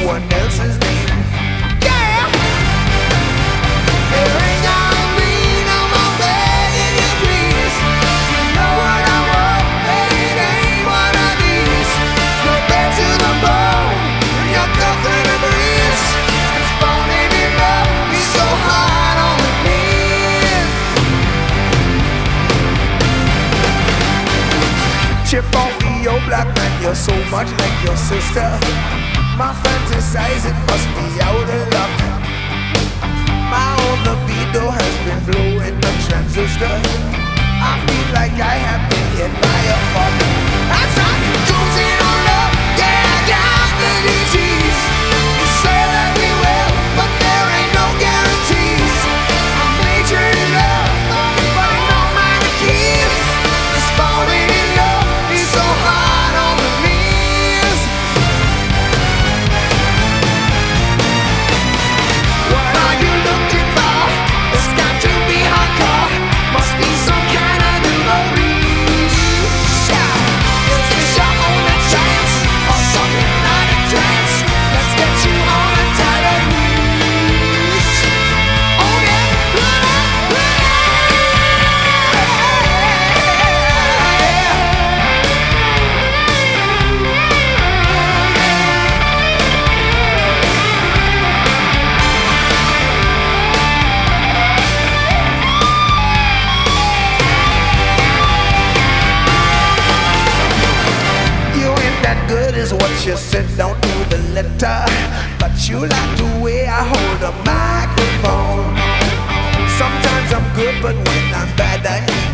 someone else's name. Yeah! There ain't gonna be no more begging you, please. You know what I want, it ain't one of these. Go back to the bone, your girlfriend agrees. It's falling in love, be so hard on the knees. Chip off your black man, you're so much like your sister. My fantasize, it must be out of luck. My own libido has been blowing the transistor. I feel like I have been hit by a fuck. I tried cruising on love, yeah, I got the disease. You say that we will, but there ain't no guarantees. I'm major in love, but I know my keys. It's falling in love, he's so hard on the knees. What are you looking for? It's got to be hardcore. Must be some kind of new reach. Is this your only chance? Or some hypnotic trance? Let's get you on a tighter leash. Oh yeah, you ain't that good is what you said, don't do the letter. But you like the way I hold a microphone. Sometimes I'm good, but when I'm bad I ain't